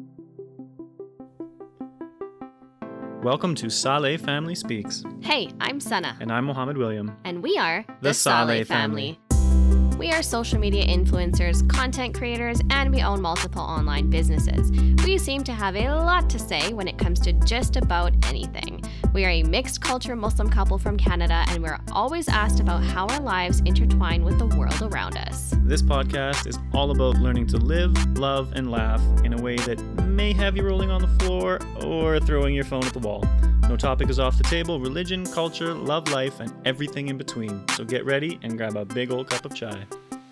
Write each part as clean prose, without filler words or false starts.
Welcome to Saleh Family Speaks. Hey, I'm Sana. And I'm Mohammed William. And we are the Saleh family. We are social media influencers, content creators, and we own multiple online businesses. We seem to have a lot to say when it comes to just about anything. We are a mixed culture Muslim couple from Canada, and we're always asked about how our lives intertwine with the world around us. This podcast is all about learning to live, love, and laugh in a way that may have you rolling on the floor or throwing your phone at the wall. No topic is off the table. Religion, culture, love life, and everything in between. So get ready and grab a big old cup of chai.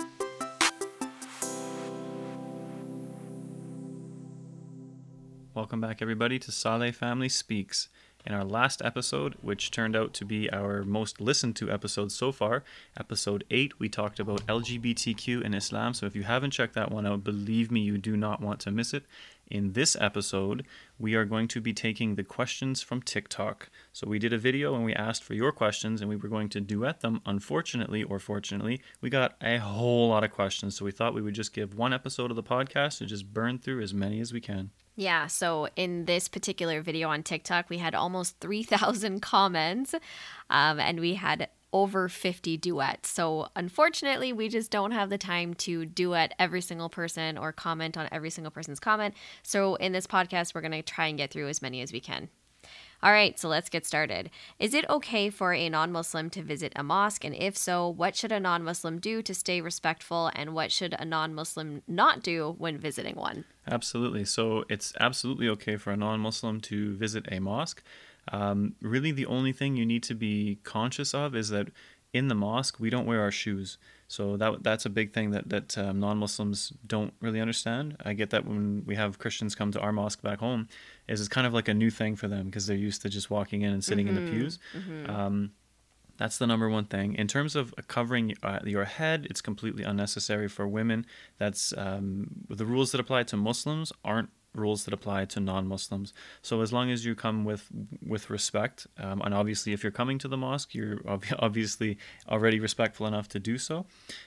Welcome back, everybody, to Saleh Family Speaks. In our last episode, which turned out to be our most listened to episode so far, episode 8, we talked about LGBTQ in Islam. So if you haven't checked that one out, believe me, you do not want to miss it. In this episode, we are going to be taking the questions from TikTok. So we did a video and we asked for your questions and we were going to duet them. Unfortunately, or fortunately, we got a whole lot of questions. So we thought we would just give one episode of the podcast to just burn through as many as we can. Yeah, so in this particular video on TikTok, we had almost 3,000 comments and we had over 50 duets. So unfortunately, we just don't have the time to duet every single person or comment on every single person's comment. So in this podcast, we're going to try and get through as many as we can. All right, so let's get started. Is it okay for a non-Muslim to visit a mosque? And if so, what should a non-Muslim do to stay respectful? And what should a non-Muslim not do when visiting one? Absolutely. So it's absolutely okay for a non-Muslim to visit a mosque. Really, the only thing you need to be conscious of is that in the mosque, we don't wear our shoes. So that's a big thing that non-Muslims don't really understand. I get that when we have Christians come to our mosque back home, it's kind of like a new thing for them because they're used to just walking in and sitting in the pews. That's the number one thing. In terms of covering your head, it's completely unnecessary for women. That's the rules that apply to Muslims aren't rules that apply to non-Muslims. So as long as you come with respect, and obviously if you're coming to the mosque, you're obviously already respectful enough to do so.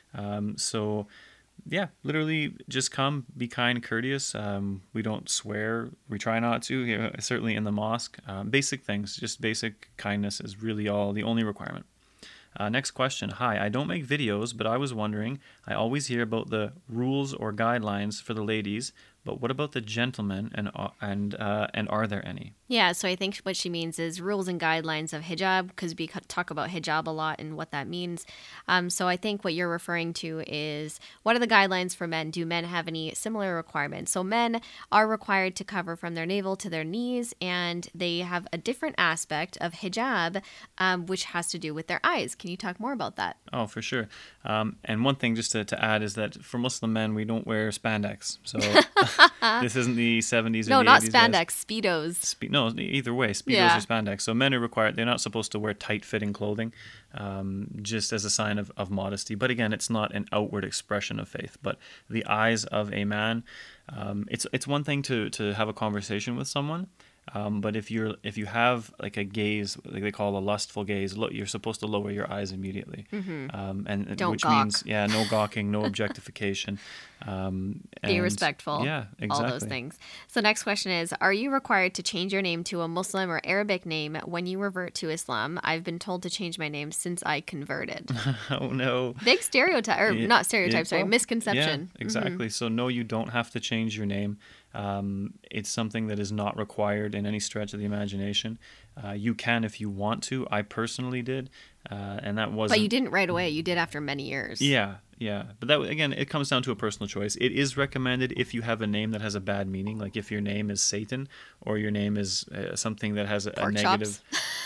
So yeah, literally just come, be kind, courteous. We don't swear. We try not to, certainly in the mosque. Basic things, just basic kindness is really the only requirement. Next question. Hi, I don't make videos, but I was wondering, I always hear about the rules or guidelines for the ladies, but what about the gentlemen, and are there any? Yeah, so I think what she means is rules and guidelines of hijab, because we talk about hijab a lot and what that means. So I think what you're referring to is, what are the guidelines for men? Do men have any similar requirements? So men are required to cover from their navel to their knees, and they have a different aspect of hijab, which has to do with their eyes. Can you talk more about that? Oh, for sure. And one thing just to add is that for Muslim men, we don't wear spandex. So this isn't the 70s or no, the 80s. No, not spandex, Speedos. No, either way, Speedos or spandex. So men are required, they're not supposed to wear tight-fitting clothing, just as a sign of modesty. But again, it's not an outward expression of faith. But the eyes of a man, it's one thing to have a conversation with someone. But if you have like a gaze, like they call a lustful gaze, you're supposed to lower your eyes immediately. And don't which gawk. Means no gawking, no objectification. Be respectful. Yeah, exactly. All those things. So next question is, are you required to change your name to a Muslim or Arabic name when you revert to Islam? I've been told to change my name since I converted. Oh no. Big stereotype, or not stereotype, sorry, misconception. Yeah, exactly. So no, you don't have to change your name. It's something that is not required in any stretch of the imagination. You can if you want to. I personally did, and that wasn't. But you didn't right away. You did after many years. Yeah. But that, again, it comes down to a personal choice. It is recommended if you have a name that has a bad meaning, like if your name is Satan or your name is something that has a negative.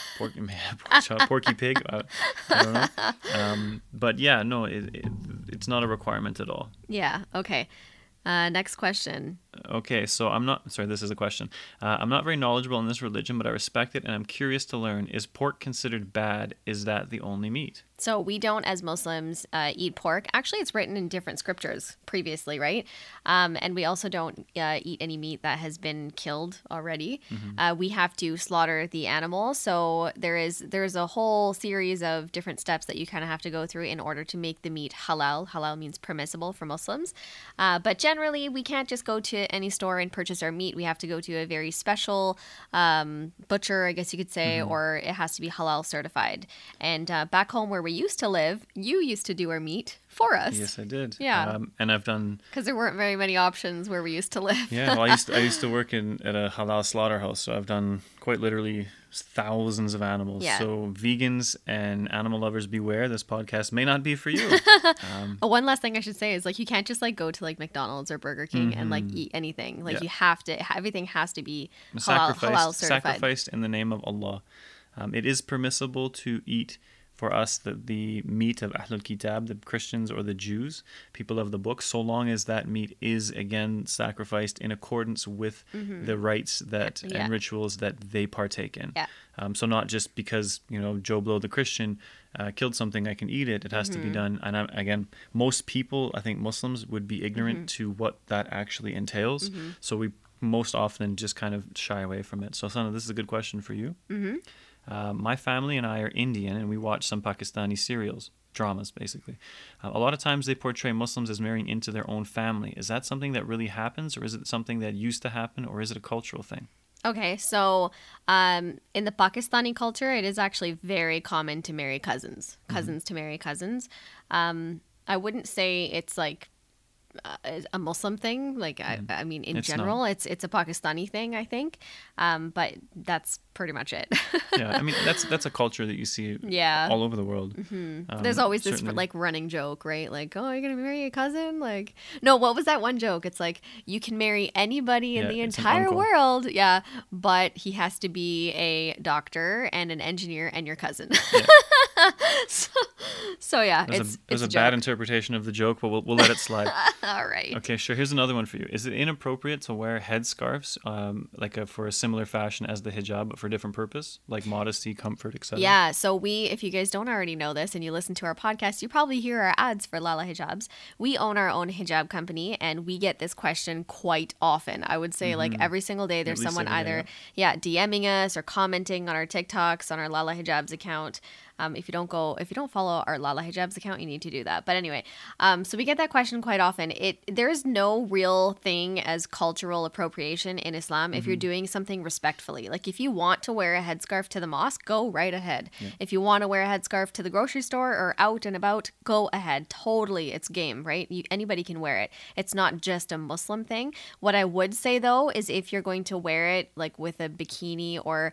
Porky pig. I don't know. But yeah, no, it's not a requirement at all. Yeah. Okay. Next question. Okay, so this is a question. I'm not very knowledgeable in this religion, but I respect it and I'm curious to learn. Is pork considered bad? Is that the only meat? So we don't, as Muslims, eat pork. Actually, it's written in different scriptures previously, right? And we also don't eat any meat that has been killed already. We have to slaughter the animal. So there's a whole series of different steps that you kind of have to go through in order to make the meat halal. Halal means permissible for Muslims. But generally, we can't just go to any store and purchase our meat. We have to go to a very special butcher, I guess you could say, or it has to be halal certified. And back home where we used to live, you used to do our meat for us. Yes, I did. Yeah. And I've done. Because there weren't very many options where we used to live. Yeah, well, I used to work at a halal slaughterhouse, so I've done quite literally thousands of animals. Yeah. So vegans and animal lovers beware. This podcast may not be for you. One last thing I should say is like you can't just like go to like McDonald's or Burger King and like eat anything. Like Yeah. you have to. Everything has to be halal certified. Sacrificed in the name of Allah. It is permissible to eat for us the meat of Ahlul Kitab, the Christians or the Jews, people of the book, so long as that meat is again sacrificed in accordance with the rites that Yeah. and rituals that they partake in. Yeah. So not just because Joe Blow the Christian killed something, I can eat it. It has to be done. And again, most people, I think Muslims, would be ignorant to what that actually entails. So we most often just kind of shy away from it. So Sana, this is a good question for you. My family and I are Indian, and we watch some Pakistani serials, dramas, basically. A lot of times they portray Muslims as marrying into their own family. Is that something that really happens, or is it something that used to happen, or is it a cultural thing? Okay, so in the Pakistani culture, it is actually very common to marry cousins to marry cousins. I wouldn't say it's like a Muslim thing. Like I mean, in It's general, it's a Pakistani thing, I think. But that's pretty much it. Yeah, I mean that's a culture that you see Yeah. all over the world. There's always this certainly. like running joke, right? Like, oh, you're gonna marry a cousin? Like, no, what was that one joke? It's like you can marry anybody in Yeah, the it's an entire uncle. world, yeah, but he has to be a doctor and an engineer and your cousin. So yeah, There's it's a joke. bad interpretation of the joke, but we'll let it slide. All right. Okay, sure. Here's another one for you. Is it inappropriate to wear headscarves, for a similar fashion as the hijab, but for a different purpose, like modesty, comfort, etc.? Yeah, so if you guys don't already know this and you listen to our podcast, you probably hear our ads for Lala Hijabs. We own our own hijab company and we get this question quite often. I would say like every single day there's least someone every day, either DMing us or commenting on our TikToks, on our Lala Hijabs account. If you don't follow our Lala Hijabs account, you need to do that. But anyway, so we get that question quite often. There's no real thing as cultural appropriation in Islam if you're doing something respectfully. Like if you want to wear a headscarf to the mosque, go right ahead. If you want to wear a headscarf to the grocery store or out and about, go ahead. Totally, it's game, right? Anybody can wear it. It's not just a Muslim thing. What I would say though is if you're going to wear it like with a bikini or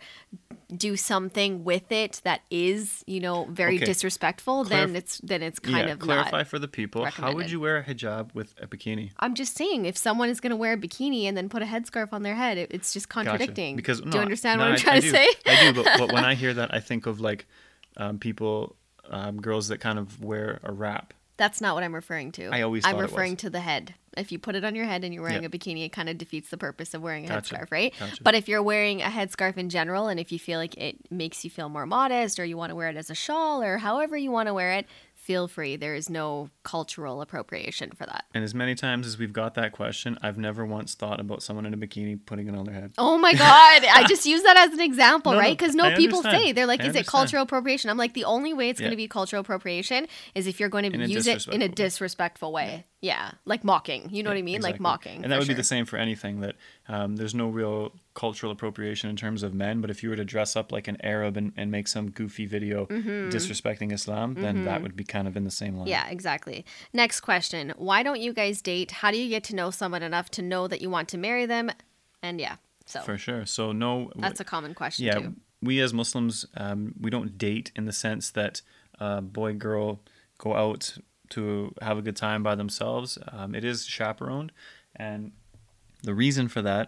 do something with it that is, very Okay. disrespectful, then it's kind of clarify not. for the people. How would recommended. you wear a hijab with a bikini? I'm just saying, if someone is going to wear a bikini and then put a headscarf on their head, it's just contradicting. Because do you understand no, what I'm I trying to do. say? I do, but when I hear that, I think of like people, girls that kind of wear a wrap. That's not what I'm referring to. I always I'm thought it was. referring to the head. If you put it on your head and you're wearing Yeah. a bikini, it kind of defeats the purpose of wearing a Gotcha. headscarf, right? Gotcha. But if you're wearing a headscarf in general, and if you feel like it makes you feel more modest, or you want to wear it as a shawl, or however you want to wear it, feel free. There is no cultural appropriation for that. And as many times as we've got that question, I've never once thought about someone in a bikini putting it on their head. Oh my God. I just use that as an example, No, no, right? Because I people understand. say, they're like, I is it understand. cultural appropriation? I'm like, the only way it's going Yeah. to be cultural appropriation is if you're going In to a use it in a disrespectful way. disrespectful way. Yeah. Like mocking. You know what I mean? Like Exactly. mocking. And that for would be sure. the same for anything, that there's no real cultural appropriation in terms of men, but if you were to dress up like an Arab and make some goofy video disrespecting Islam, then that would be kind of in the same line. Yeah, exactly. Next question. Why don't you guys date? How do you get to know someone enough to know that you want to marry them? And yeah, so For sure. So no, that's a common question yeah, too. we as Muslims, we don't date in the sense that boy, girl go out to have a good time by themselves. It is chaperoned. And the reason for that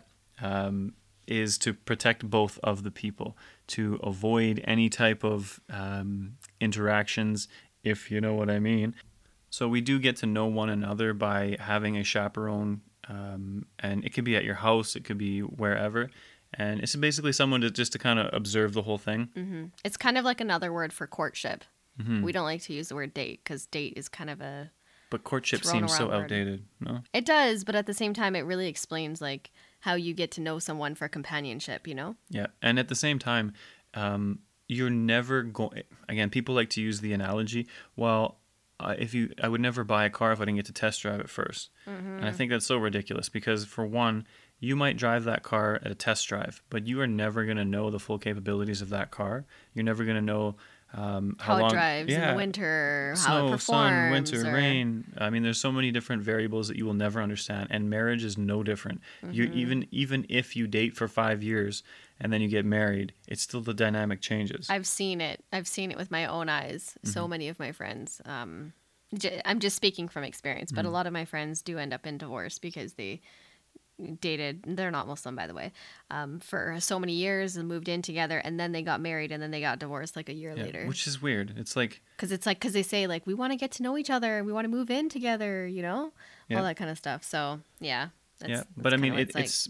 is to protect both of the people, to avoid any type of interactions, if you know what I mean. So we do get to know one another by having a chaperone, and it could be at your house, it could be wherever. And it's basically someone to kind of observe the whole thing. It's kind of like another word for courtship. We don't like to use the word date because date is kind of a But courtship thrown seems so around word. outdated, no? It does, but at the same time, it really explains like how you get to know someone for companionship. Yeah, and at the same time, you're never going. Again, people like to use the analogy. Well, I would never buy a car if I didn't get to test drive it 1st, and I think that's so ridiculous because for one, you might drive that car at a test drive, but you are never going to know the full capabilities of that car. You're never going to know how How it long. drives in the Yeah, winter, how it snow, sun, performs, winter, or rain. I mean, there's so many different variables that you will never understand, and marriage is no different. You even if you date for 5 years and then you get married, it's still the dynamic changes. I've seen it. I've seen it with my own eyes. So many of my friends. I'm just speaking from experience, but a lot of my friends do end up in divorce because they dated. They're not Muslim, by the way, for so many years and moved in together, and then they got married, and then they got divorced like a year Yeah, later. which is weird. It's like Because they say like we want to get to know each other, we want to move in together, Yeah. all that kind of stuff. So yeah, yeah, but I kinda mean, what it's like. it's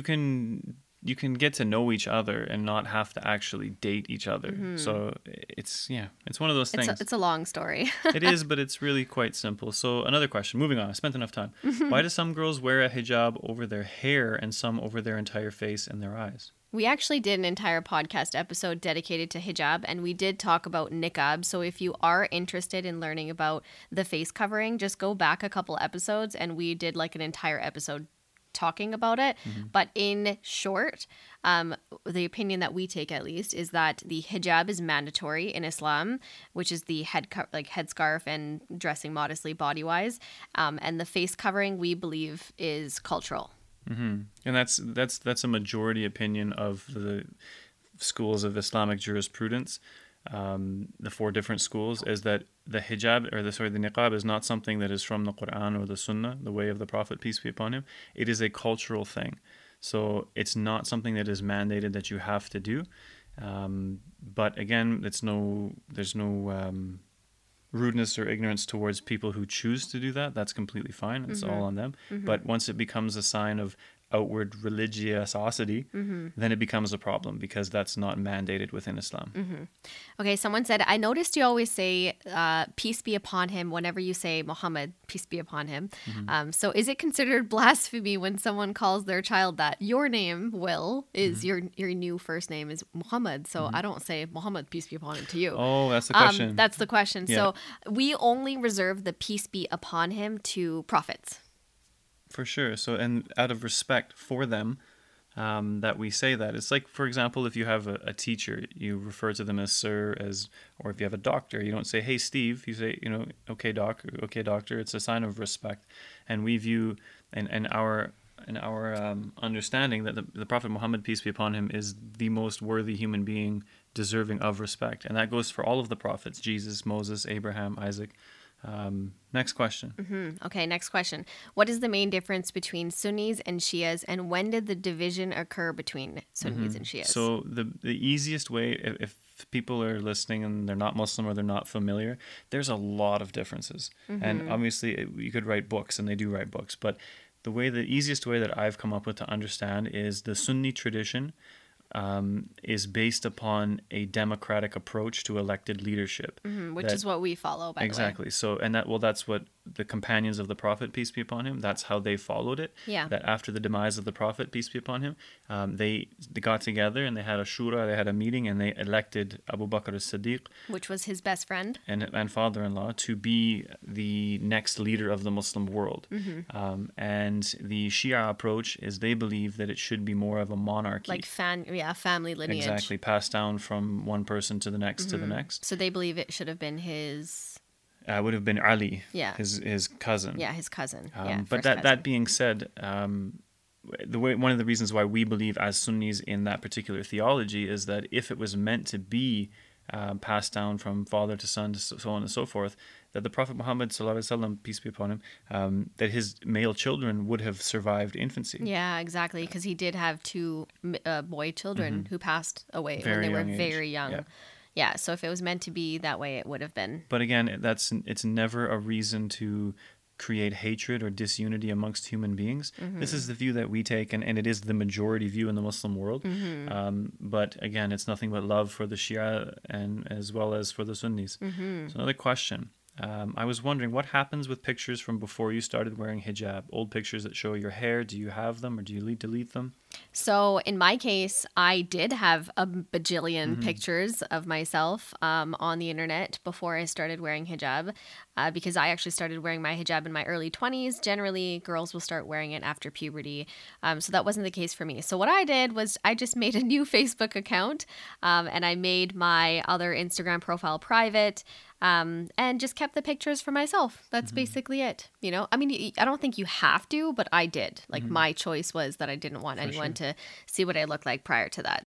you can get to know each other and not have to actually date each other. So it's one of those things. It's a long story. It is, but it's really quite simple. So another question. Moving on. I spent enough time. Why do some girls wear a hijab over their hair and some over their entire face and their eyes? We actually did an entire podcast episode dedicated to hijab, and we did talk about niqab. So if you are interested in learning about the face covering, just go back a couple episodes, and we did like an entire episode talking about it. But in short, the opinion that we take at least is that the hijab is mandatory in Islam, which is the headscarf and dressing modestly body wise, and the face covering we believe is cultural. And that's a majority opinion of the schools of Islamic jurisprudence. The 4 different schools is that the hijab the niqab is not something that is from the Quran or the Sunnah, the way of the Prophet, peace be upon him. It is a cultural thing, so it's not something that is mandated that you have to do. But again, there's no rudeness or ignorance towards people who choose to do that. That's completely fine. It's all on them. But once it becomes a sign of outward religiosity, then it becomes a problem because that's not mandated within Islam. Okay, someone said, I noticed you always say, peace be upon him, whenever you say Muhammad, peace be upon him. So is it considered blasphemy when someone calls their child that? Your name, Will, is your new first name is Muhammad. So I don't say Muhammad, peace be upon him to you. Oh, that's the question. That's the question. Yeah. So we only reserve the peace be upon him to prophets. For sure. So, and out of respect for them, that we say that. It's like, for example, if you have a teacher, you refer to them as sir, or if you have a doctor, you don't say, hey, Steve. You say, okay, doc, okay, doctor. It's a sign of respect. And we view, in our understanding, that the Prophet Muhammad, peace be upon him, is the most worthy human being deserving of respect. And that goes for all of the prophets, Jesus, Moses, Abraham, Isaac. Next question. Okay, next question. What is the main difference between Sunnis and Shias, and when did the division occur between Sunnis and Shias? So the easiest way, if people are listening and they're not Muslim or they're not familiar, there's a lot of differences. And obviously you could write books, and they do write books, but the easiest way that I've come up with to understand is the Sunni tradition is based upon a democratic approach to elected leadership. Which is what we follow, by the way. Exactly. So, and that's what the companions of the Prophet, peace be upon him, that's how they followed it. Yeah. That after the demise of the Prophet, peace be upon him, they got together and they had a shura, they had a meeting, and they elected Abu Bakr as-Siddiq, Which was his best friend. and father-in-law, to be the next leader of the Muslim world. And the Shia approach is they believe that it should be more of a monarchy. Like family lineage. Exactly, passed down from one person to the next to the next. So they believe it should have been his... Would have been Ali, Yeah. his cousin. Yeah, his cousin. But that being said, one of the reasons why we believe as Sunnis in that particular theology is that if it was meant to be passed down from father to son, to so on and so forth, that the Prophet Muhammad sallallahu alaihi wasallam, peace be upon him, that his male children would have survived infancy. Yeah, exactly. Because he did have 2 boy children who passed away when they were young age. very young. Yeah. Yeah, so if it was meant to be that way, it would have been. But again, it's never a reason to create hatred or disunity amongst human beings. This is the view that we take, and it is the majority view in the Muslim world. But again, it's nothing but love for the Shia and as well as for the Sunnis. So another question. I was wondering, what happens with pictures from before you started wearing hijab? Old pictures that show your hair, do you have them or do you delete them? So in my case, I did have a bajillion pictures of myself on the internet before I started wearing hijab, because I actually started wearing my hijab in my early 20s. Generally, girls will start wearing it after puberty. So that wasn't the case for me. So what I did was I just made a new Facebook account, and I made my other Instagram profile private. And just kept the pictures for myself. That's basically it. You know, I mean, I don't think you have to, but I did. Like my choice was that I didn't want anyone to see what I looked like prior to that.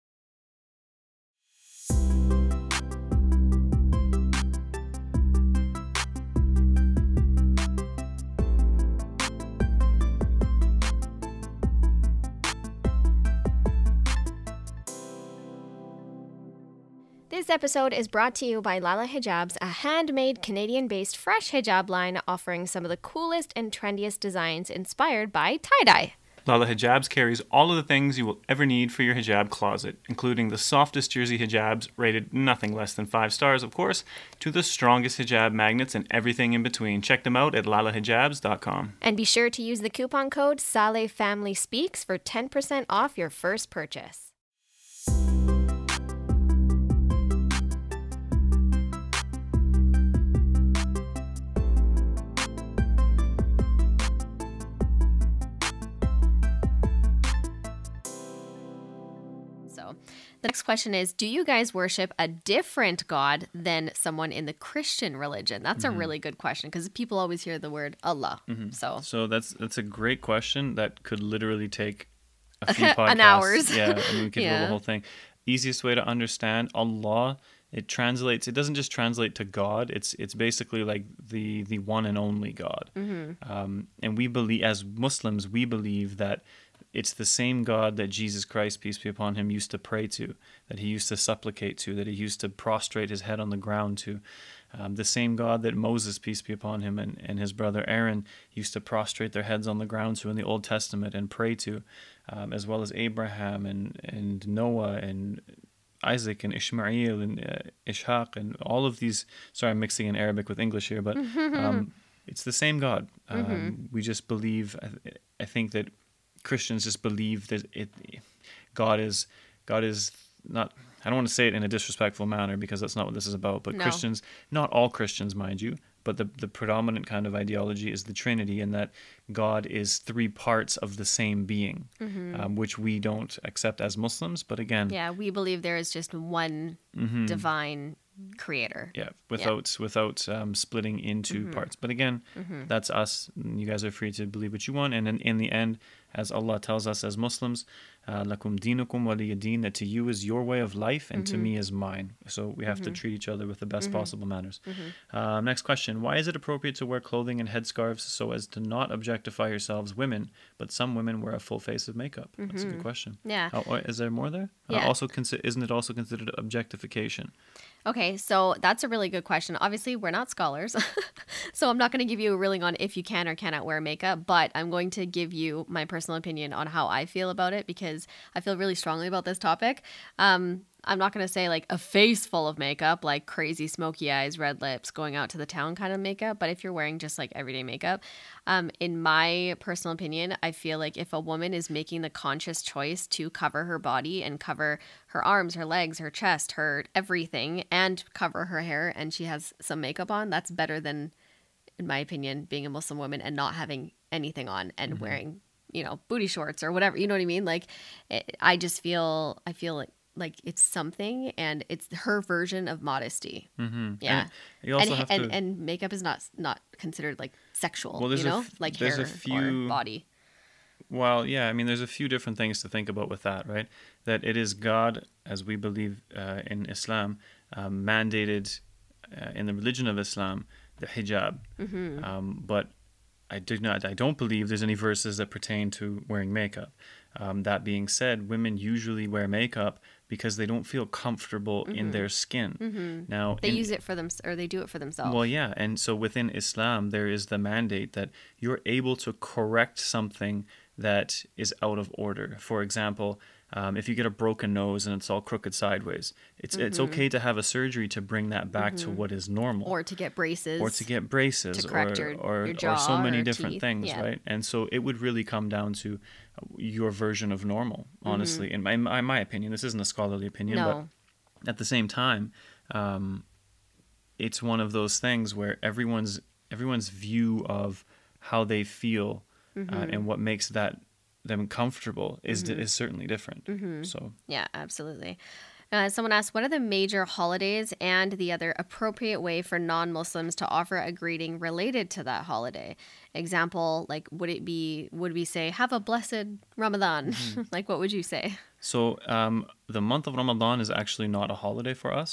This episode is brought to you by Lala Hijabs, a handmade Canadian-based fresh hijab line offering some of the coolest and trendiest designs inspired by tie-dye. Lala Hijabs carries all of the things you will ever need for your hijab closet, including the softest jersey hijabs rated nothing less than 5 stars, of course, to the strongest hijab magnets and everything in between. Check them out at lalahijabs.com. And be sure to use the coupon code SalehFamilySpeaks for 10% off your first purchase. The next question is, do you guys worship a different God than someone in the Christian religion? That's a really good question because people always hear the word Allah. So that's a great question that could literally take a few podcasts. An hours. Yeah, I mean, we could do the whole thing. Easiest way to understand Allah, it doesn't just translate to God. It's basically like the one and only God. And we believe, as Muslims, we believe that it's the same God that Jesus Christ, peace be upon him, used to pray to, that he used to supplicate to, that he used to prostrate his head on the ground to. The same God that Moses, peace be upon him, and his brother Aaron used to prostrate their heads on the ground to in the Old Testament and pray to, as well as Abraham and Noah and Isaac and Ishmael and Ishaq and all of these. Sorry, I'm mixing in Arabic with English here, but it's the same God. We just believe, I think that Christians just believe that God is not, I don't want to say it in a disrespectful manner because that's not what this is about, but no. Christians, not all Christians, mind you, but the predominant kind of ideology is the Trinity, and that God is 3 parts of the same being, which we don't accept as Muslims. But again, yeah, we believe there is just one divine creator. Yeah, without splitting into parts. But again, that's us. You guys are free to believe what you want. And in the end, as Allah tells us as Muslims, lakum dinukum waliya din, that to you is your way of life and to me is mine. So we have to treat each other with the best possible manners. Next question. Why is it appropriate to wear clothing and headscarves so as to not objectify yourselves, women, but some women wear a full face of makeup? That's a good question. Yeah. Is there more there? Yeah. Isn't it also considered objectification? Okay, so that's a really good question. Obviously, we're not scholars, so I'm not going to give you a ruling on if you can or cannot wear makeup, but I'm going to give you my personal opinion on how I feel about it because I feel really strongly about this topic. I'm not going to say like a face full of makeup, like crazy smoky eyes, red lips, going out to the town kind of makeup. But if you're wearing just like everyday makeup, in my personal opinion, I feel like if a woman is making the conscious choice to cover her body and cover her arms, her legs, her chest, her everything, and cover her hair, and she has some makeup on, that's better than, in my opinion, being a Muslim woman and not having anything on and wearing, booty shorts or whatever. You know what I mean? Like, I feel like it's something, and it's her version of modesty. Yeah, and you also have to, and makeup is not considered like sexual. Well, like hair or body. Well, yeah, I mean, there's a few different things to think about with that, right? That it is God, as we believe in Islam, mandated in the religion of Islam, the hijab. But I don't believe there's any verses that pertain to wearing makeup. That being said, women usually wear makeup because they don't feel comfortable in their skin. Now, They use it for them, or they do it for well, themselves. yeah, and so within Islam, there is the mandate that you're able to correct something that is out of order. For example, if you get a broken nose and it's all crooked sideways, it's okay to have a surgery to bring that back to what is normal, Or to get or to braces get to braces, correct or your or so jaw many or different teeth. things, Yeah. right? And so it would really come down to your version of normal, honestly. In my opinion, this isn't a scholarly opinion, but No. at the same time, um, it's one of those things where everyone's view of how they feel and what makes them comfortable is certainly different. So Yeah, absolutely. Someone asked, what are the major holidays and the other appropriate way for non-Muslims to offer a greeting related to that holiday? Example, like, would we say, have a blessed Ramadan? Like, what would you say? the month of Ramadan is actually not a holiday for us.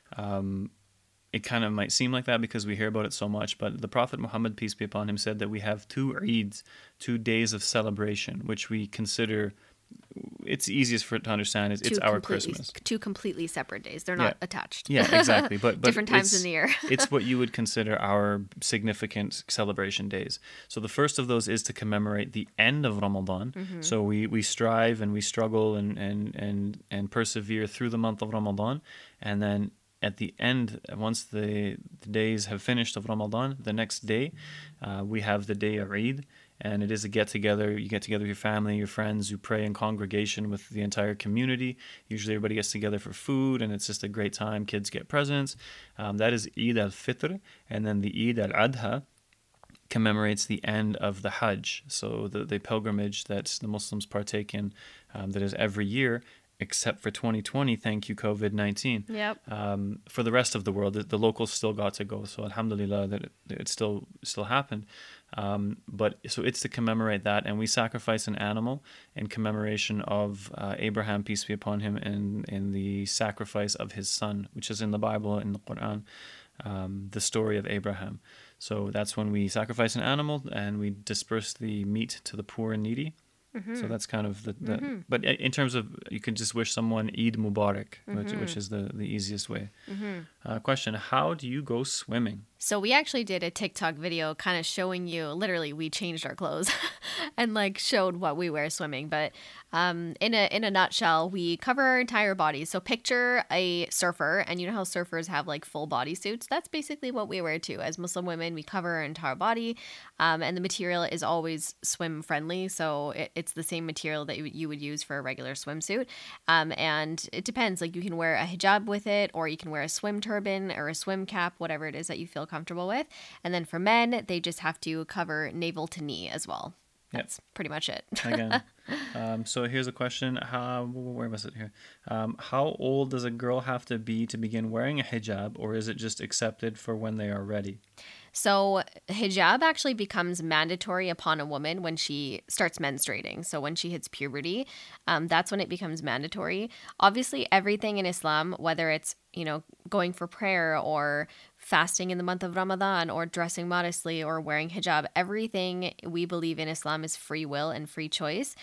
It kind of might seem like that because we hear about it so much, but the Prophet Muhammad, peace be upon him, said that we have two Eids, 2 days of celebration, which we consider, it's easiest for it to understand is it's our Christmas. Two completely separate days. They're Yeah. not attached. Yeah, exactly. But Different times in the year. it's what you would consider our significant celebration days. So the first of those is to commemorate the end of Ramadan. So we strive and we struggle and persevere through the month of Ramadan, and then at the end, once the days have finished of Ramadan, the next day, we have the day of Eid, and it is a get-together. You get together with your family, your friends, you pray in congregation with the entire community. Usually everybody gets together for food, and it's just a great time. Kids get presents. That is Eid al-Fitr, and then the Eid al-Adha commemorates the end of the Hajj, so the pilgrimage that the Muslims partake in, that is every year, except for 2020, thank you, COVID-19. Yep. For the rest of the world, the locals still got to go. So alhamdulillah that it still happened. But so it's to commemorate that, and we sacrifice an animal in commemoration of Abraham, peace be upon him, in the sacrifice of his son, which is in the Bible, in the Quran, the story of Abraham. So that's when we sacrifice an animal and we disperse the meat to the poor and needy. So that's kind of but in terms of, you can just wish someone Eid Mubarak, which is the easiest way. Question: how do you go swimming? So we actually did a TikTok video kind of showing you, literally we changed our clothes and like showed what we wear swimming. But in a nutshell, we cover our entire body. So picture a surfer, and you know how surfers have like full body suits? That's basically what we wear too. As Muslim women, we cover our entire body, and the material is always swim friendly. So it's the same material that you would use for a regular swimsuit. And it depends, like you can wear a hijab with it, or you can wear a swim turban or a swim cap, whatever it is that you feel comfortable with. And then for men, they just have to cover navel to knee as well. That's pretty much it. Again, so here's a question: where was it here? How old does a girl have to be to begin wearing a hijab, or is it just accepted for when they are ready? So hijab actually becomes mandatory upon a woman when she starts menstruating. So when she hits puberty, that's when it becomes mandatory. Obviously, everything in Islam, whether it's, going for prayer or fasting in the month of Ramadan or dressing modestly or wearing hijab, everything we believe in Islam is free will and free choice.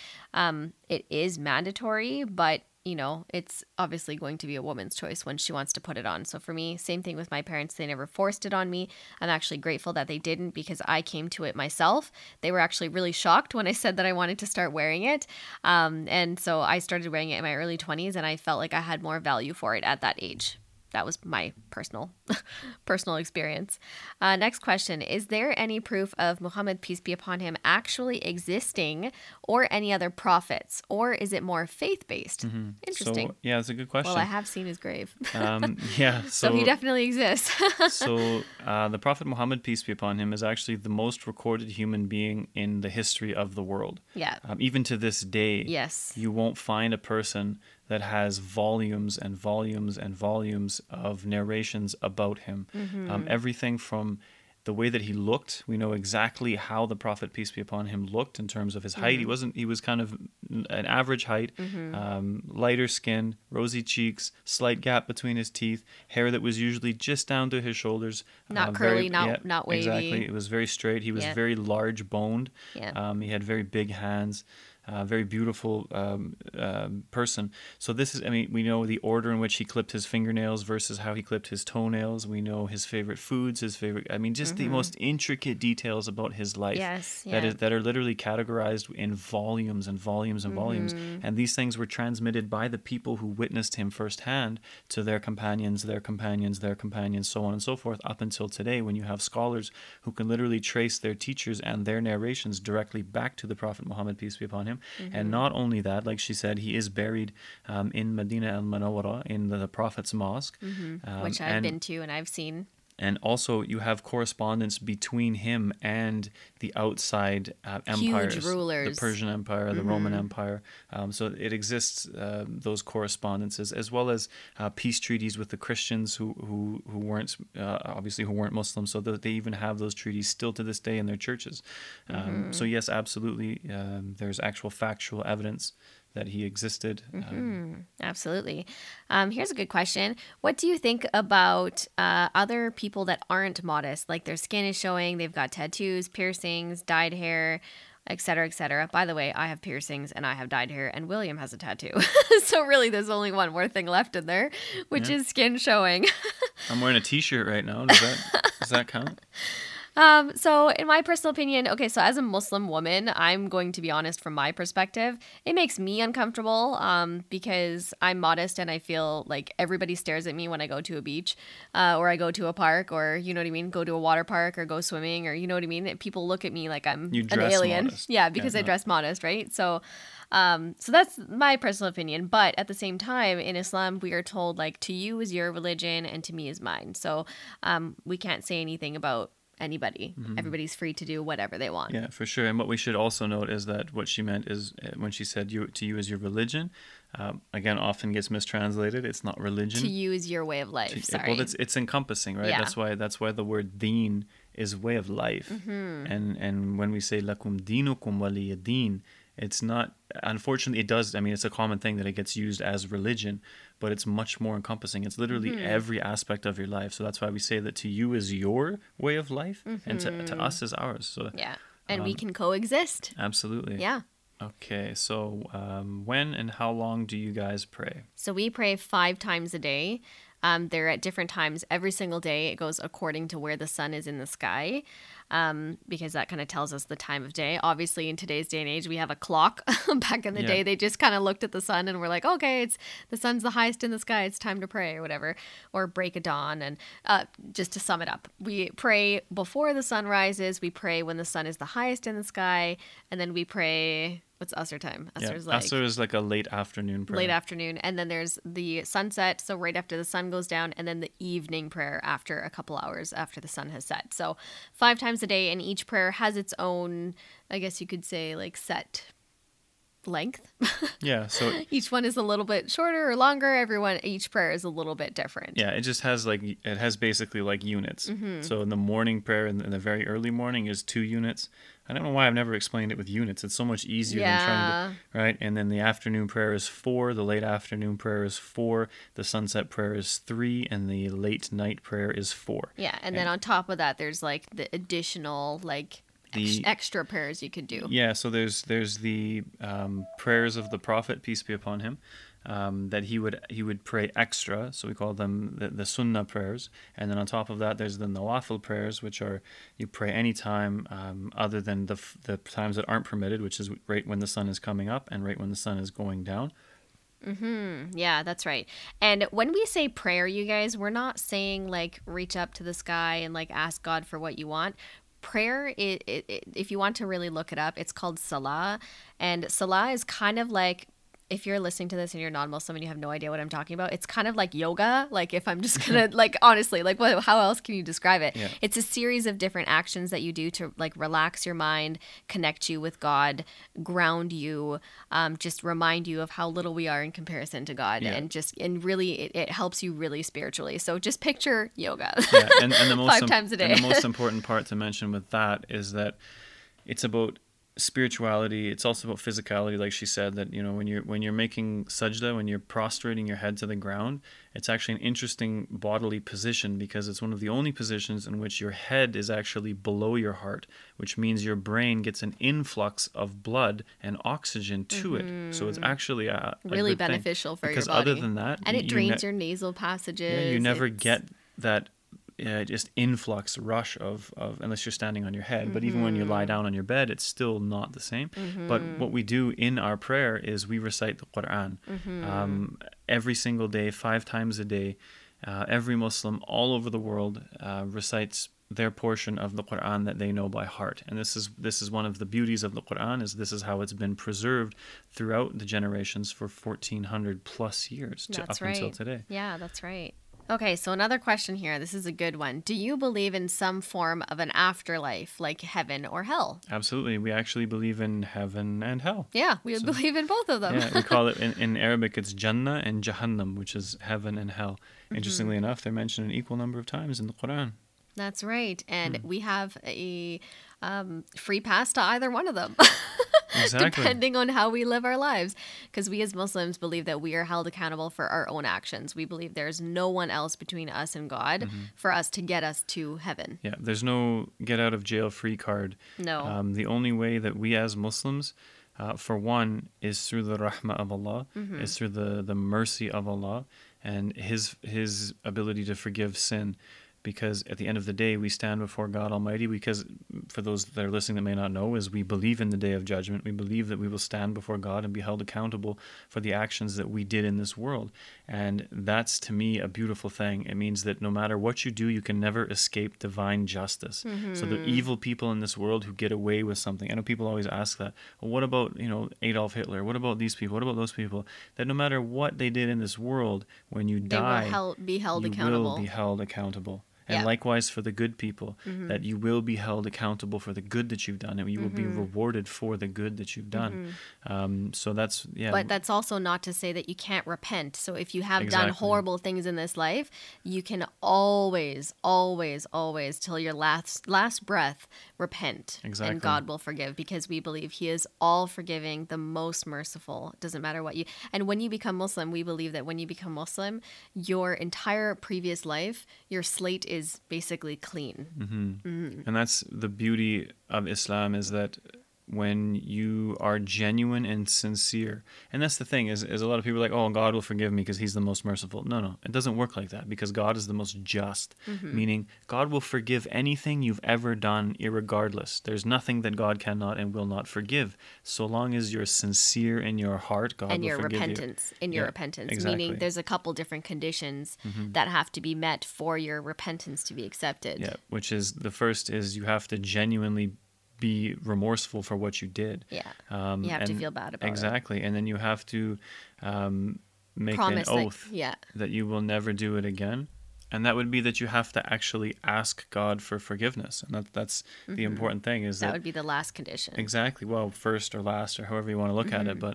It is mandatory, but it's obviously going to be a woman's choice when she wants to put it on. So for me, same thing with my parents. They never forced it on me. I'm actually grateful that they didn't, because I came to it myself. They were actually really shocked when I said that I wanted to start wearing it. And so I started wearing it in my early 20s, and I felt like I had more value for it at that age. That was my personal experience. Next question: is there any proof of Muhammad, peace be upon him, actually existing, or any other prophets, or is it more faith-based? Interesting. So yeah, that's a good question. Well, I have seen his grave. Yeah, So he definitely exists. So the Prophet Muhammad, peace be upon him, is actually the most recorded human being in the history of the world. Yeah. Even to this day, Yes. you won't find a person that has volumes and volumes and volumes of narrations about him. Everything from the way that he looked. We know exactly how the Prophet, peace be upon him, looked in terms of his height. He was kind of an average height, lighter skin, rosy cheeks, slight gap between his teeth, hair that was usually just down to his shoulders. Not curly, not wavy. Exactly. It was very straight. He was very large boned. Yeah. He had very big hands. very beautiful person. So this is, I mean, we know the order in which he clipped his fingernails versus how he clipped his toenails. We know his favorite foods, his favorite, I mean, just the most intricate details about his life Yes, that yeah. is that are literally categorized in volumes and volumes and volumes. And these things were transmitted by the people who witnessed him firsthand to their companions, their companions, their companions, so on and so forth, up until today, when you have scholars who can literally trace their teachers and their narrations directly back to the Prophet Muhammad, peace be upon him. And not only that, like she said, he is buried in Medina al Munawwara, in the Prophet's mosque. Which I've been to and I've seen. And also, you have correspondence between him and the outside empires, the rulers. Persian Empire, the Roman Empire. So it exists, those correspondences, as well as peace treaties with the Christians who weren't obviously who weren't Muslim. So that they even have those treaties still to this day in their churches. So yes, absolutely, there's actual factual evidence that he existed. Absolutely. Here's a good question. What do you think about other people that aren't modest? Like their skin is showing, they've got tattoos, piercings, dyed hair, etc., etc. By the way, I have piercings and I have dyed hair, and William has a tattoo. So really, there's only one more thing left in there, which is skin showing. I'm wearing a T-shirt right now. Does that count? So in my personal opinion, okay, so as a Muslim woman, I'm going to be honest from my perspective, it makes me uncomfortable because I'm modest and I feel like everybody stares at me when I go to a beach or I go to a park or, you know what I mean, go to a water park or go swimming or, you know what I mean? People look at me like I'm You an dress alien. modest. Yeah, because I dress modest, right? So that's my personal opinion. But at the same time, in Islam, we are told like to you is your religion and to me is mine. So we can't say anything about anybody. Everybody's free to do whatever they want. Yeah, for sure. And what we should also note is that what she meant is when she said to you is your religion, again, often gets mistranslated. It's not religion. To you is your way of life. Sorry. Well, it's encompassing, right? Yeah. That's why the word deen is way of life. And when we say lakum dinukum waliya deen, it's not, unfortunately, it does, I mean, it's a common thing that it gets used as religion, but it's much more encompassing. It's literally every aspect of your life. So that's why we say that to you is your way of life and to us is ours. So yeah. And we can coexist. absolutely. Yeah. Okay, so when and how long do you guys pray? So we pray 5 times a day. They're at different times every single day. It goes according to where the sun is in the sky, because that kind of tells us the time of day. Obviously, in today's day and age, we have a clock. Back in the day, they just kind of looked at the sun and were like, okay, the sun's the highest in the sky. It's time to pray or whatever, or break of dawn. And just to sum it up, we pray before the sun rises. We pray when the sun is the highest in the sky. And then we pray... What's Asr time? Asr is like a late afternoon prayer. Late afternoon. And then there's the sunset, so right after the sun goes down, and then the evening prayer after a couple hours after the sun has set. So 5 times a day, and each prayer has its own, I guess you could say, like set length. Yeah, so each one is a little bit shorter or longer. Each prayer is a little bit different. Yeah, it just has basically like units. So in the morning prayer in the very early morning is 2 units. I don't know why I've never explained it with units. It's so much easier than trying to, right? And then the afternoon prayer is 4, the late afternoon prayer is 4, the sunset prayer is 3, and the late night prayer is 4. Yeah, and then on top of that, there's like the additional like extra prayers you could do. Yeah, so there's the prayers of the Prophet, peace be upon him, that he would pray extra, so we call them the sunnah prayers. And then on top of that, there's the nawafil prayers, which are you pray anytime other than the times that aren't permitted, which is right when the sun is coming up and right when the sun is going down. Yeah, that's right. And when we say prayer, you guys, we're not saying like reach up to the sky and like ask God for what you want. Prayer, if you want to really look it up, it's called salah. And salah is kind of like, if you're listening to this and you're non-Muslim and you have no idea what I'm talking about, it's kind of like yoga. Like if I'm just gonna like honestly, like how else can you describe it? Yeah. It's a series of different actions that you do to like relax your mind, connect you with God, ground you, just remind you of how little we are in comparison to God, and really it helps you really spiritually. So just picture yoga. Yeah, and the most 5 times a day. And the most important part to mention with that is that it's about spirituality. It's also about physicality, like she said, that when you're making sajda, when you're prostrating your head to the ground, it's actually an interesting bodily position because it's one of the only positions in which your head is actually below your heart, which means your brain gets an influx of blood and oxygen to it. So it's actually a Really good thing. beneficial for your Because other body. than that, And it drains your nasal you passages. never It's get that just influx rush of unless you're standing on your head. But even when you lie down on your bed, it's still not the same. But what we do in our prayer is we recite the Quran every single day, 5 times a day. Every Muslim all over the world recites their portion of the Quran that they know by heart. And this is one of the beauties of the Quran, is this is how it's been preserved throughout the generations for 1400 plus years That's up until right. today. Yeah, that's right. Okay, so another question here. This is a good one. Do you believe in some form of an afterlife, like heaven or hell? Absolutely. We actually believe in heaven and hell. Yeah, we So, believe in both of them. yeah, we call it in Arabic, it's Jannah and Jahannam, which is heaven and hell. Interestingly enough, they're mentioned an equal number of times in the Quran. That's right. And we have a free pass to either one of them. Exactly. Depending on how we live our lives. Because we as Muslims believe that we are held accountable for our own actions. We believe there's no one else between us and God for us to get us to heaven. Yeah, there's no get out of jail free card. No. The only way that we as Muslims, for one, is through the rahmah of Allah, is through the mercy of Allah, and His ability to forgive sin. Because at the end of the day, we stand before God Almighty. Because for those that are listening that may not know, is we believe in the day of judgment. We believe that we will stand before God and be held accountable for the actions that we did in this world. And that's, to me, a beautiful thing. It means that no matter what you do, you can never escape divine justice. So the evil people in this world who get away with something, I know people always ask that, well, what about, Adolf Hitler? What about these people? What about those people? That no matter what they did in this world, when you die, be held you accountable. will be held accountable. And Yeah. likewise for the good people, that you will be held accountable for the good that you've done, and you will be rewarded for the good that you've done. So that's, yeah. But that's also not to say that you can't repent. So if you have done Exactly. horrible things in this life, you can always, always, always, till your last breath, repent. Exactly. And God will forgive, because we believe He is all forgiving, the most merciful. It doesn't matter what you... And when you become Muslim, we believe that when you become Muslim, your entire previous life, your slate is basically clean. And that's the beauty of Islam, is that when you are genuine and sincere, and that's the thing, is a lot of people are like, oh, God will forgive me because He's the most merciful. No, it doesn't work like that, because God is the most just, meaning God will forgive anything you've ever done irregardless. There's nothing that God cannot and will not forgive, so long as you're sincere in your heart. God And will your forgive repentance, you. in your Yeah, repentance, exactly. meaning there's a couple different conditions that have to be met for your repentance to be accepted. Yeah, which is, the first is you have to genuinely be remorseful for what you did. Yeah. You have to and- feel bad about it. Exactly. And then you have to make Promise an that- oath yeah. that you will never do it again. And that would be that you have to actually ask God for forgiveness. And that's the important thing, is That that, would be the last condition. exactly, well, first or last, or however you want to look at it. But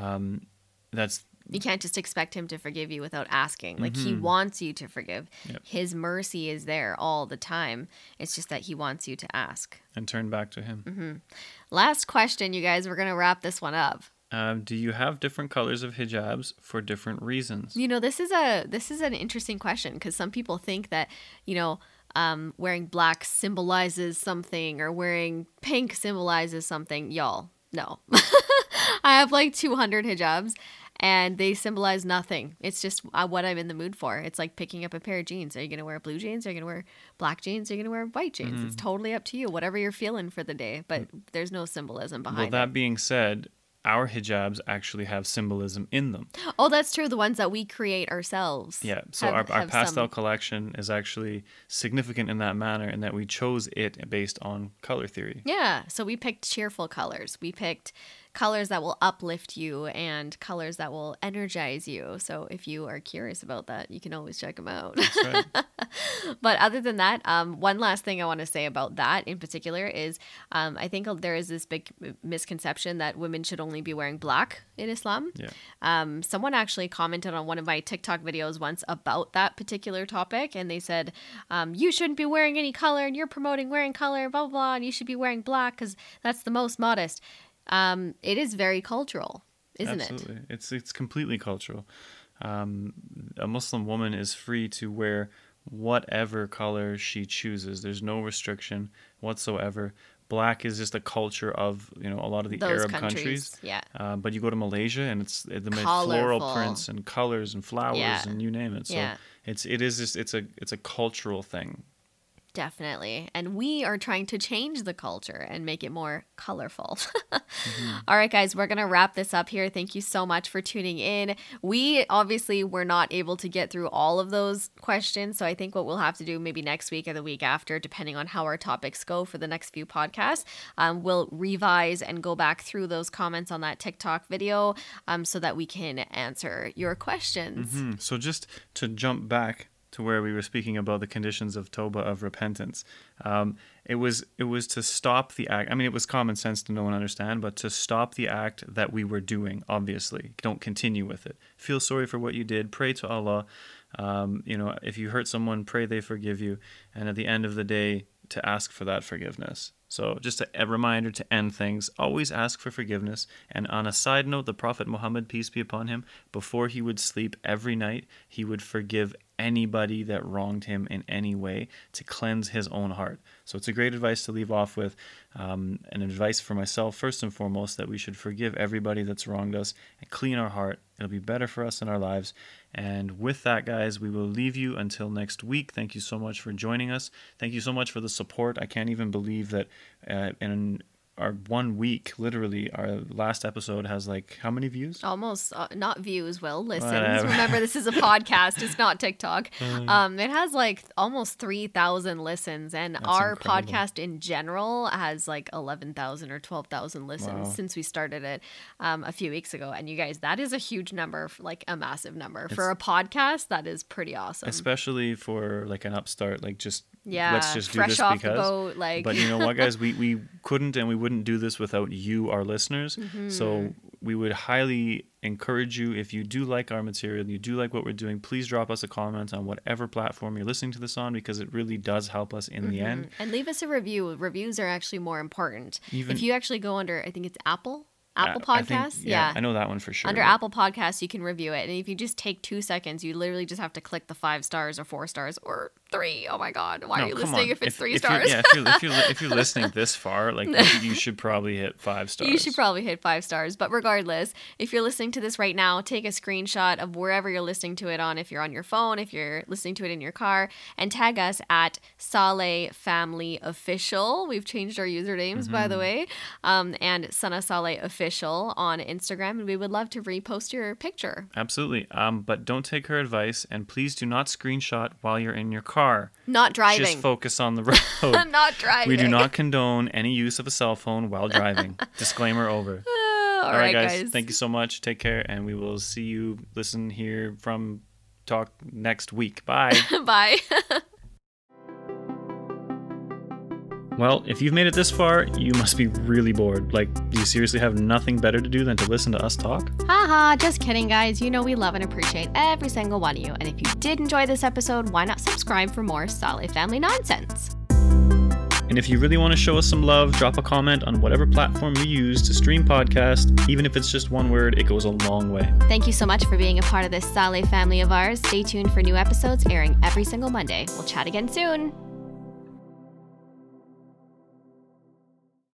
that's, You can't just expect Him to forgive you without asking. Like, He wants you to forgive. Yep. His mercy is there all the time. It's just that He wants you to ask. and turn back to Him. Last question, you guys. We're going to wrap this one up. Do you have different colors of hijabs for different reasons? You know, this is an interesting question, because some people think that, wearing black symbolizes something, or wearing pink symbolizes something. Y'all, no. I have like 200 hijabs, and they symbolize nothing. It's just what I'm in the mood for. It's like picking up a pair of jeans. Are you going to wear blue jeans? Are you going to wear black jeans? Are you going to wear white jeans? It's totally up to you, whatever you're feeling for the day. But there's no symbolism Well, behind that it. being said, our hijabs actually have symbolism in them. Oh, that's true. The ones that we create ourselves. Yeah, so have our pastel some- collection is actually significant in that manner, in that we chose it based on color theory. Yeah, so we picked cheerful colors. We picked colors that will uplift you and colors that will energize you. So if you are curious about that, you can always check them out. That's right. But other than that, one last thing I want to say about that in particular is I think there is this big misconception that women should only only be wearing black in Islam. Yeah. Someone actually commented on one of my TikTok videos once about that particular topic, and they said, you shouldn't be wearing any color, and you're promoting wearing color, blah, blah, blah, and you should be wearing black because that's the most modest. It is very cultural, isn't it? Absolutely. It's completely cultural. A Muslim woman is free to wear whatever color she chooses. There's no restriction whatsoever. Black is just a culture of, a lot of the Those Arab countries. Yeah. But you go to Malaysia and it's the Colorful. floral prints and colors and flowers Yeah. and you name it. So Yeah. it's a cultural thing. Definitely. And we are trying to change the culture and make it more colorful. All right, guys, we're going to wrap this up here. Thank you so much for tuning in. We obviously were not able to get through all of those questions. So I think what we'll have to do maybe next week or the week after, depending on how our topics go for the next few podcasts, we'll revise and go back through those comments on that TikTok video so that we can answer your questions. So just to jump back to where we were speaking about the conditions of Toba, of repentance. It was to stop the act. I mean, it was common sense to know and understand, but to stop the act that we were doing, obviously. Don't continue with it. Feel sorry for what you did. Pray to Allah. If you hurt someone, pray they forgive you. And at the end of the day, to ask for that forgiveness. So just a reminder to end things, always ask for forgiveness. And on a side note, the Prophet Muhammad, peace be upon him, before he would sleep every night, he would forgive anybody that wronged him in any way to cleanse his own heart. So it's a great advice to leave off with, and advice for myself first and foremost, that we should forgive everybody that's wronged us and clean our heart. It'll be better for us in our lives. And with that, guys, we will leave you until next week. Thank you so much for joining us. Thank you so much for the support. I can't even believe that in our 1 week, literally, our last episode has like how many views? Almost, not views, well, listens. Whatever. Remember, this is a podcast. It's not TikTok. It has like almost 3,000 listens, and That's our incredible. podcast in general has like 11,000 or 12,000 listens Wow. since we started it a few weeks ago. And you guys, that is a huge number, like a massive number. For a podcast, that is pretty awesome. Especially for like an upstart, like just Yeah, let's just do fresh this off because. the boat, like. But you know what, guys, we couldn't and we wouldn't do this without you, our listeners. Mm-hmm. So we would highly encourage you, if you do like our material, you do like what we're doing, please drop us a comment on whatever platform you're listening to this on, because it really does help us in the end. And leave us a review. Reviews are actually more important. Even- if you actually go under, I think it's Apple I think- Podcasts. I know that one for sure. Under but- Apple Podcasts, you can review it. And if you just take 2 seconds, you literally just have to click the 5 stars or 4 stars or 3. Oh my God. Why No, are you come listening on. if it's 3 If stars? if you're listening this far, like you should probably hit 5 stars. You should probably hit 5 stars. But regardless, if you're listening to this right now, take a screenshot of wherever you're listening to it on. If you're on your phone, if you're listening to it in your car, and tag us at Saleh Family Official. We've changed our usernames, by the way, and Sana Saleh Official on Instagram. And we would love to repost your picture. Absolutely. But don't take her advice, and please do not screenshot while you're in your car. Not driving. Just focus on the road. Not driving. We do not condone any use of a cell phone while driving. Disclaimer over. All right, guys. Thank you so much. Take care, and we will see you, listen, hear from, talk next week. Bye. Bye. Well, if you've made it this far, you must be really bored. Like, do you seriously have nothing better to do than to listen to us talk? Haha, just kidding, guys. You know we love and appreciate every single one of you. And if you did enjoy this episode, why not subscribe for more Saleh Family nonsense? And if you really want to show us some love, drop a comment on whatever platform you use to stream podcast. Even if it's just one word, it goes a long way. Thank you so much for being a part of this Saleh family of ours. Stay tuned for new episodes airing every single Monday. We'll chat again soon.